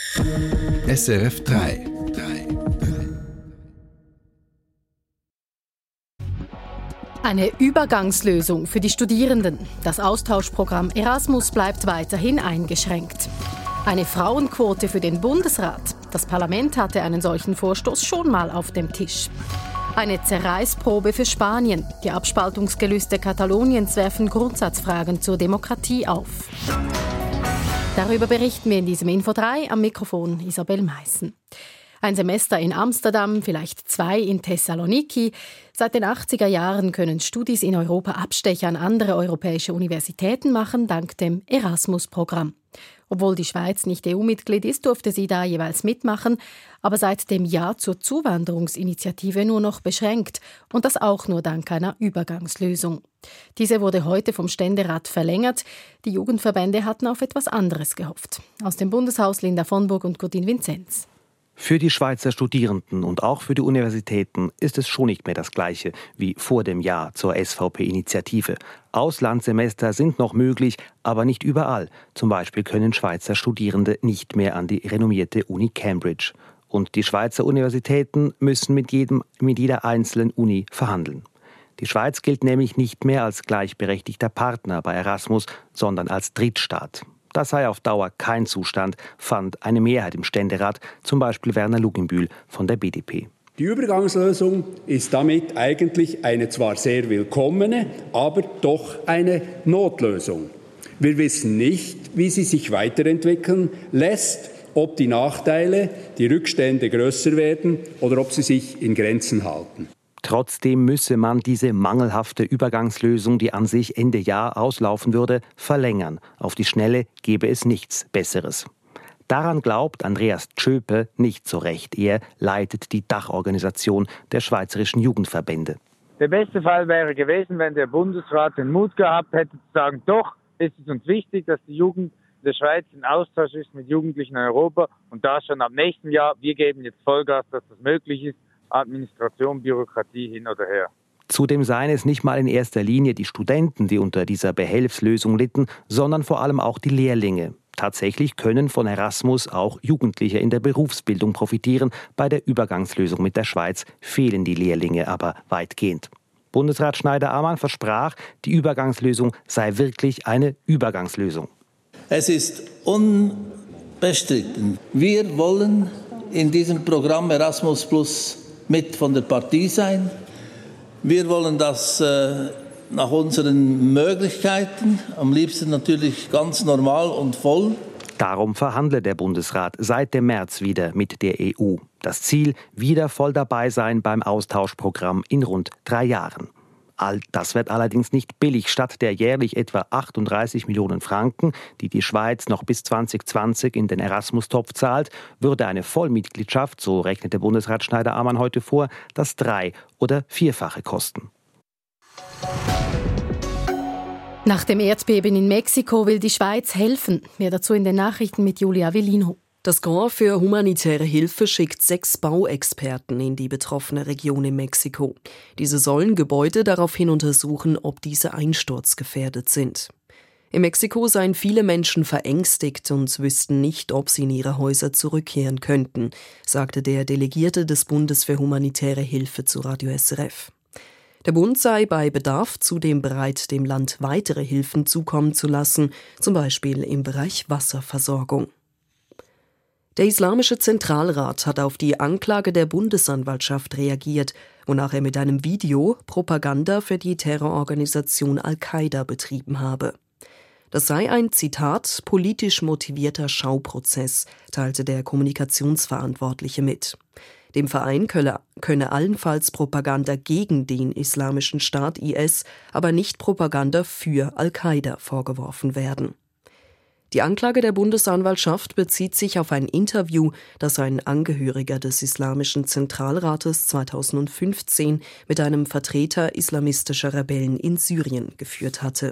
SRF 3. Eine Übergangslösung für die Studierenden. Das Austauschprogramm Erasmus bleibt weiterhin eingeschränkt. Eine Frauenquote für den Bundesrat. Das Parlament hatte einen solchen Vorstoß schon mal auf dem Tisch. Eine Zerreißprobe für Spanien. Die Abspaltungsgelüste Kataloniens werfen Grundsatzfragen zur Demokratie auf. Darüber berichten wir in diesem Info 3, am Mikrofon Isabel Meissen. Ein Semester in Amsterdam, vielleicht 2 in Thessaloniki. Seit den 80er Jahren können Studis in Europa Abstecher an andere europäische Universitäten machen, dank dem Erasmus-Programm. Obwohl die Schweiz nicht EU-Mitglied ist, durfte sie da jeweils mitmachen, aber seit dem Ja zur Zuwanderungsinitiative nur noch beschränkt und das auch nur dank einer Übergangslösung. Diese wurde heute vom Ständerat verlängert. Die Jugendverbände hatten auf etwas anderes gehofft. Aus dem Bundeshaus Linda Vonburg und Gudin Vinzenz. Für die Schweizer Studierenden und auch für die Universitäten ist es schon nicht mehr das Gleiche wie vor dem Ja zur SVP-Initiative. Auslandssemester sind noch möglich, aber nicht überall. Zum Beispiel können Schweizer Studierende nicht mehr an die renommierte Uni Cambridge. Und die Schweizer Universitäten müssen mit jeder einzelnen Uni verhandeln. Die Schweiz gilt nämlich nicht mehr als gleichberechtigter Partner bei Erasmus, sondern als Drittstaat. Das sei auf Dauer kein Zustand, fand eine Mehrheit im Ständerat, zum Beispiel Werner Luginbühl von der BDP. Die Übergangslösung ist damit eigentlich eine zwar sehr willkommene, aber doch eine Notlösung. Wir wissen nicht, wie sie sich weiterentwickeln lässt, ob die Nachteile, die Rückstände größer werden oder ob sie sich in Grenzen halten. Trotzdem müsse man diese mangelhafte Übergangslösung, die an sich Ende Jahr auslaufen würde, verlängern. Auf die Schnelle gebe es nichts Besseres. Daran glaubt Andreas Tschöpe nicht so recht. Er leitet die Dachorganisation der Schweizerischen Jugendverbände. Der beste Fall wäre gewesen, wenn der Bundesrat den Mut gehabt hätte, zu sagen, doch, es ist uns wichtig, dass die Jugend der Schweiz in Austausch ist mit Jugendlichen in Europa und da schon ab nächsten Jahr, wir geben jetzt Vollgas, dass das möglich ist. Administration, Bürokratie hin oder her. Zudem seien es nicht mal in erster Linie die Studenten, die unter dieser Behelfslösung litten, sondern vor allem auch die Lehrlinge. Tatsächlich können von Erasmus auch Jugendliche in der Berufsbildung profitieren. Bei der Übergangslösung mit der Schweiz fehlen die Lehrlinge aber weitgehend. Bundesrat Schneider-Ammann versprach, die Übergangslösung sei wirklich eine Übergangslösung. Es ist unbestritten. Wir wollen in diesem Programm Erasmus Plus mit von der Partie sein. Wir wollen das nach unseren Möglichkeiten, am liebsten natürlich ganz normal und voll. Darum verhandelt der Bundesrat seit dem März wieder mit der EU. Das Ziel, wieder voll dabei sein beim Austauschprogramm in rund 3 Jahren. All das wird allerdings nicht billig. Statt der jährlich etwa 38 Millionen Franken, die die Schweiz noch bis 2020 in den Erasmus-Topf zahlt, würde eine Vollmitgliedschaft, so rechnete Bundesrat Schneider-Ammann heute vor, das 3- oder 4-fache kosten. Nach dem Erdbeben in Mexiko will die Schweiz helfen. Mehr dazu in den Nachrichten mit Julia Avellino. Das Korps für humanitäre Hilfe schickt 6 Bauexperten in die betroffene Region in Mexiko. Diese sollen Gebäude daraufhin untersuchen, ob diese einsturzgefährdet sind. In Mexiko seien viele Menschen verängstigt und wüssten nicht, ob sie in ihre Häuser zurückkehren könnten, sagte der Delegierte des Bundes für humanitäre Hilfe zu Radio SRF. Der Bund sei bei Bedarf zudem bereit, dem Land weitere Hilfen zukommen zu lassen, zum Beispiel im Bereich Wasserversorgung. Der Islamische Zentralrat hat auf die Anklage der Bundesanwaltschaft reagiert, wonach er mit einem Video Propaganda für die Terrororganisation Al-Qaida betrieben habe. Das sei ein, Zitat, politisch motivierter Schauprozess, teilte der Kommunikationsverantwortliche mit. Dem Verein könne allenfalls Propaganda gegen den Islamischen Staat IS, aber nicht Propaganda für Al-Qaida vorgeworfen werden. Die Anklage der Bundesanwaltschaft bezieht sich auf ein Interview, das ein Angehöriger des Islamischen Zentralrates 2015 mit einem Vertreter islamistischer Rebellen in Syrien geführt hatte.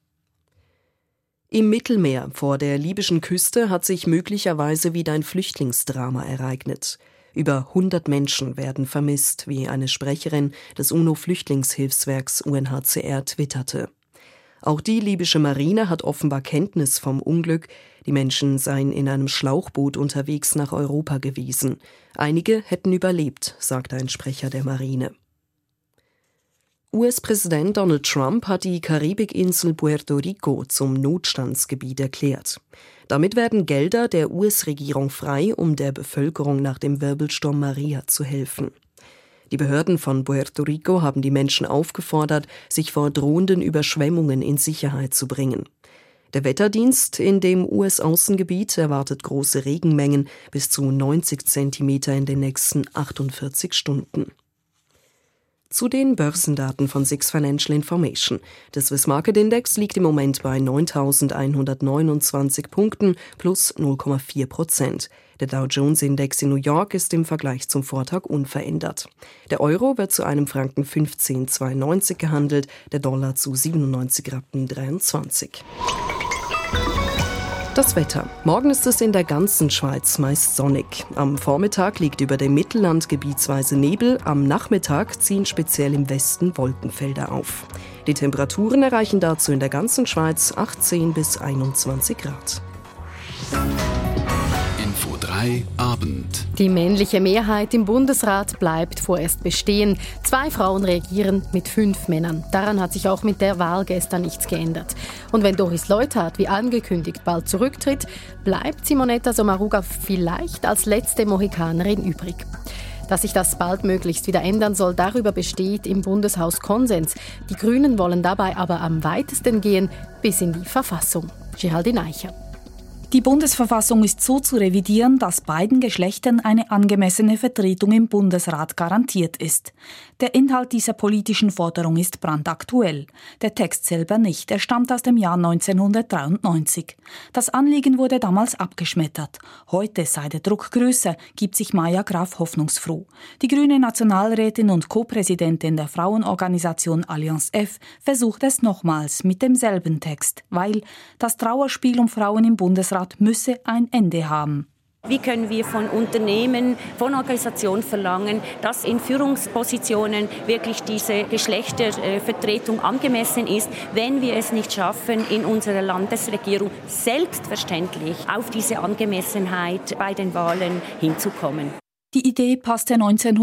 Im Mittelmeer vor der libyschen Küste hat sich möglicherweise wieder ein Flüchtlingsdrama ereignet. Über 100 Menschen werden vermisst, wie eine Sprecherin des UNO-Flüchtlingshilfswerks UNHCR twitterte. Auch die libysche Marine hat offenbar Kenntnis vom Unglück. Die Die Menschen seien in einem Schlauchboot unterwegs nach Europa gewesen. Einige hätten überlebt, sagte ein Sprecher der Marine. US-Präsident Donald Trump hat die Karibikinsel Puerto Rico zum Notstandsgebiet erklärt. Damit werden Gelder der US-Regierung frei, um der Bevölkerung nach dem Wirbelsturm Maria zu helfen. Die Behörden von Puerto Rico haben die Menschen aufgefordert, sich vor drohenden Überschwemmungen in Sicherheit zu bringen. Der Wetterdienst in dem US-Außengebiet erwartet große Regenmengen bis zu 90 Zentimeter in den nächsten 48 Stunden. Zu den Börsendaten von SIX Financial Information. Der Swiss Market Index liegt im Moment bei 9.129 Punkten plus 0,4%. Der Dow Jones Index in New York ist im Vergleich zum Vortag unverändert. Der Euro wird zu einem Franken 15,92 gehandelt, der Dollar zu 97,23 Rappen. Das Wetter. Morgen ist es in der ganzen Schweiz meist sonnig. Am Vormittag liegt über dem Mittelland gebietsweise Nebel, am Nachmittag ziehen speziell im Westen Wolkenfelder auf. Die Temperaturen erreichen dazu in der ganzen Schweiz 18 bis 21 Grad. Info 3 Abend. Die männliche Mehrheit im Bundesrat bleibt vorerst bestehen. 2 Frauen regieren mit 5 Männern. Daran hat sich auch mit der Wahl gestern nichts geändert. Und wenn Doris Leuthard, wie angekündigt, bald zurücktritt, bleibt Simonetta Sommaruga vielleicht als letzte Mohikanerin übrig. Dass sich das baldmöglichst wieder ändern soll, darüber besteht im Bundeshaus Konsens. Die Grünen wollen dabei aber am weitesten gehen, bis in die Verfassung. Geraldine Eicher. Die Bundesverfassung ist so zu revidieren, dass beiden Geschlechtern eine angemessene Vertretung im Bundesrat garantiert ist. Der Inhalt dieser politischen Forderung ist brandaktuell. Der Text selber nicht. Er stammt aus dem Jahr 1993. Das Anliegen wurde damals abgeschmettert. Heute sei der Druck größer, gibt sich Maja Graf hoffnungsfroh. Die grüne Nationalrätin und Co-Präsidentin der Frauenorganisation Allianz F versucht es nochmals mit demselben Text, weil das Trauerspiel um Frauen im Bundesrat müsse ein Ende haben. Wie können wir von Unternehmen, von Organisationen verlangen, dass in Führungspositionen wirklich diese Geschlechtervertretung angemessen ist, wenn wir es nicht schaffen, in unserer Landesregierung selbstverständlich auf diese Angemessenheit bei den Wahlen hinzukommen? Die Idee passte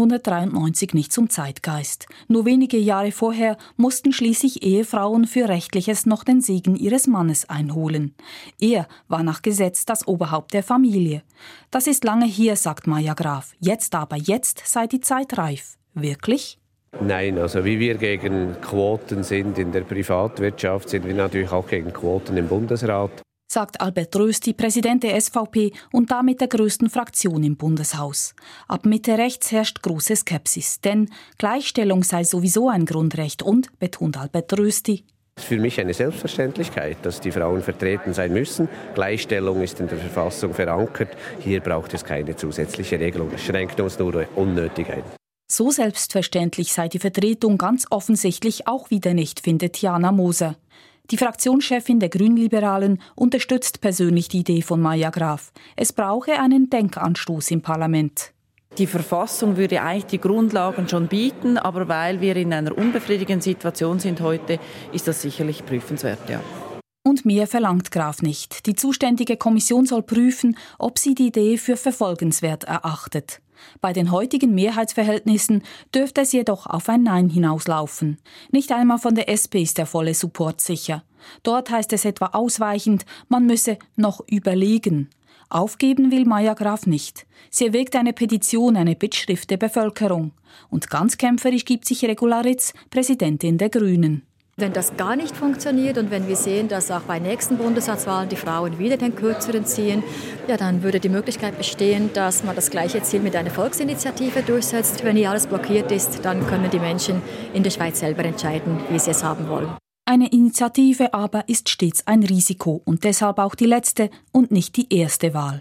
1993 nicht zum Zeitgeist. Nur wenige Jahre vorher mussten schließlich Ehefrauen für Rechtliches noch den Segen ihres Mannes einholen. Er war nach Gesetz das Oberhaupt der Familie. Das ist lange her, sagt Maja Graf. Jetzt sei die Zeit reif. Wirklich? Nein, also wie wir gegen Quoten sind in der Privatwirtschaft, sind wir natürlich auch gegen Quoten im Bundesrat. Sagt Albert Rösti, Präsident der SVP und damit der größten Fraktion im Bundeshaus. Ab Mitte rechts herrscht große Skepsis, denn Gleichstellung sei sowieso ein Grundrecht und, betont Albert Rösti, es ist für mich eine Selbstverständlichkeit, dass die Frauen vertreten sein müssen. Gleichstellung ist in der Verfassung verankert. Hier braucht es keine zusätzliche Regelung. Es schränkt uns nur unnötig ein. So selbstverständlich sei die Vertretung ganz offensichtlich auch wieder nicht, findet Jana Moser. Die Fraktionschefin der Grünliberalen unterstützt persönlich die Idee von Maja Graf. Es brauche einen Denkanstoß im Parlament. Die Verfassung würde eigentlich die Grundlagen schon bieten, aber weil wir in einer unbefriedigenden Situation sind heute, ist das sicherlich prüfenswert, ja. Und mehr verlangt Graf nicht. Die zuständige Kommission soll prüfen, ob sie die Idee für verfolgenswert erachtet. Bei den heutigen Mehrheitsverhältnissen dürfte es jedoch auf ein Nein hinauslaufen. Nicht einmal von der SP ist der volle Support sicher. Dort heißt es etwa ausweichend, man müsse noch überlegen. Aufgeben will Maja Graf nicht. Sie erwägt eine Petition, eine Bittschrift der Bevölkerung. Und ganz kämpferisch gibt sich Regula Ritz, Präsidentin der Grünen. Wenn das gar nicht funktioniert und wenn wir sehen, dass auch bei nächsten Bundestagswahlen die Frauen wieder den Kürzeren ziehen, ja, dann würde die Möglichkeit bestehen, dass man das gleiche Ziel mit einer Volksinitiative durchsetzt. Wenn hier alles blockiert ist, dann können die Menschen in der Schweiz selber entscheiden, wie sie es haben wollen. Eine Initiative aber ist stets ein Risiko und deshalb auch die letzte und nicht die erste Wahl.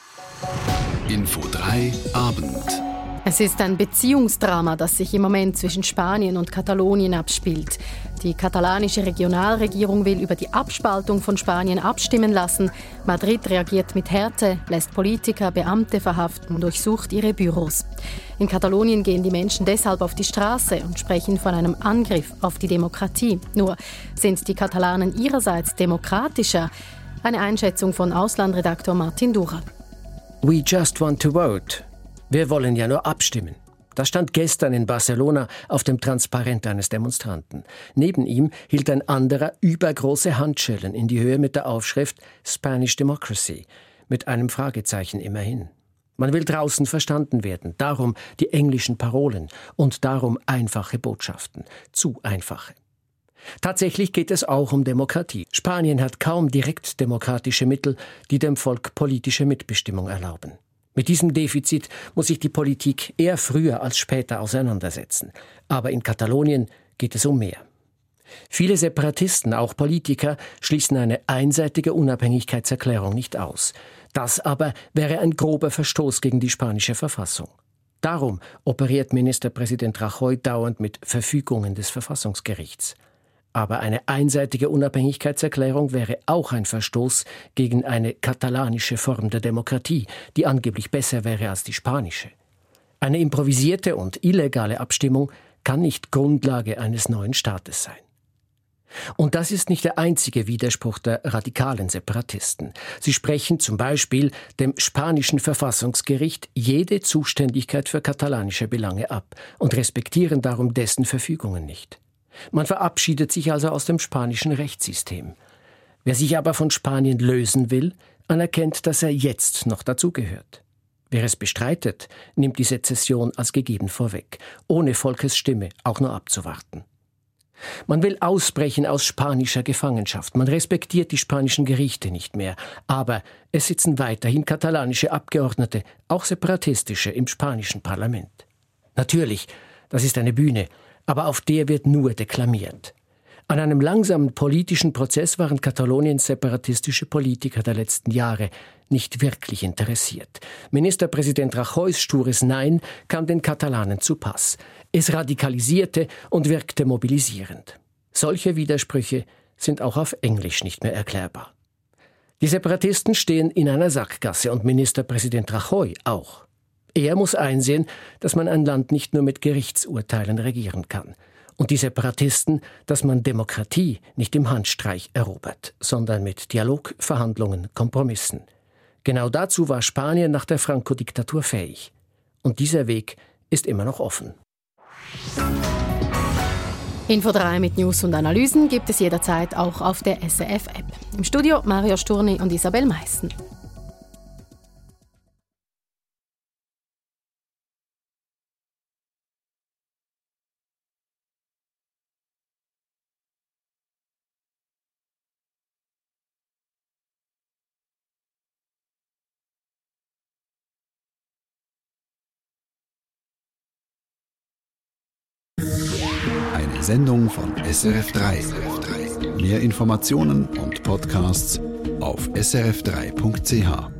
Info 3 Abend. Es ist ein Beziehungsdrama, das sich im Moment zwischen Spanien und Katalonien abspielt. Die katalanische Regionalregierung will über die Abspaltung von Spanien abstimmen lassen. Madrid reagiert mit Härte, lässt Politiker, Beamte verhaften, durchsucht ihre Büros. In Katalonien gehen die Menschen deshalb auf die Straße und sprechen von einem Angriff auf die Demokratie. Nur sind die Katalanen ihrerseits demokratischer? Eine Einschätzung von Auslandredaktor Martin Durer. We just want to vote. Wir wollen ja nur abstimmen. Das stand gestern in Barcelona auf dem Transparent eines Demonstranten. Neben ihm hielt ein anderer übergroße Handschellen in die Höhe mit der Aufschrift Spanish Democracy, mit einem Fragezeichen immerhin. Man will draußen verstanden werden, darum die englischen Parolen und darum einfache Botschaften. Zu einfache. Tatsächlich geht es auch um Demokratie. Spanien hat kaum direktdemokratische Mittel, die dem Volk politische Mitbestimmung erlauben. Mit diesem Defizit muss sich die Politik eher früher als später auseinandersetzen. Aber in Katalonien geht es um mehr. Viele Separatisten, auch Politiker, schließen eine einseitige Unabhängigkeitserklärung nicht aus. Das aber wäre ein grober Verstoß gegen die spanische Verfassung. Darum operiert Ministerpräsident Rajoy dauernd mit Verfügungen des Verfassungsgerichts. Aber eine einseitige Unabhängigkeitserklärung wäre auch ein Verstoß gegen eine katalanische Form der Demokratie, die angeblich besser wäre als die spanische. Eine improvisierte und illegale Abstimmung kann nicht Grundlage eines neuen Staates sein. Und das ist nicht der einzige Widerspruch der radikalen Separatisten. Sie sprechen zum Beispiel dem spanischen Verfassungsgericht jede Zuständigkeit für katalanische Belange ab und respektieren darum dessen Verfügungen nicht. Man verabschiedet sich also aus dem spanischen Rechtssystem. Wer sich aber von Spanien lösen will, anerkennt, dass er jetzt noch dazugehört. Wer es bestreitet, nimmt die Sezession als gegeben vorweg, ohne Volkesstimme auch nur abzuwarten. Man will ausbrechen aus spanischer Gefangenschaft. Man respektiert die spanischen Gerichte nicht mehr. Aber es sitzen weiterhin katalanische Abgeordnete, auch separatistische, im spanischen Parlament. Natürlich, das ist eine Bühne, aber auf der wird nur deklamiert. An einem langsamen politischen Prozess waren Kataloniens separatistische Politiker der letzten Jahre nicht wirklich interessiert. Ministerpräsident Rajoys stures Nein kam den Katalanen zu Pass. Es radikalisierte und wirkte mobilisierend. Solche Widersprüche sind auch auf Englisch nicht mehr erklärbar. Die Separatisten stehen in einer Sackgasse und Ministerpräsident Rajoy auch. Er muss einsehen, dass man ein Land nicht nur mit Gerichtsurteilen regieren kann. Und die Separatisten, dass man Demokratie nicht im Handstreich erobert, sondern mit Dialog, Verhandlungen, Kompromissen. Genau dazu war Spanien nach der Franco-Diktatur fähig. Und dieser Weg ist immer noch offen. Info 3 mit News und Analysen gibt es jederzeit auch auf der SRF-App. Im Studio Mario Sturni und Isabel Meissen. Eine Sendung von SRF3. Mehr Informationen und Podcasts auf srf3.ch.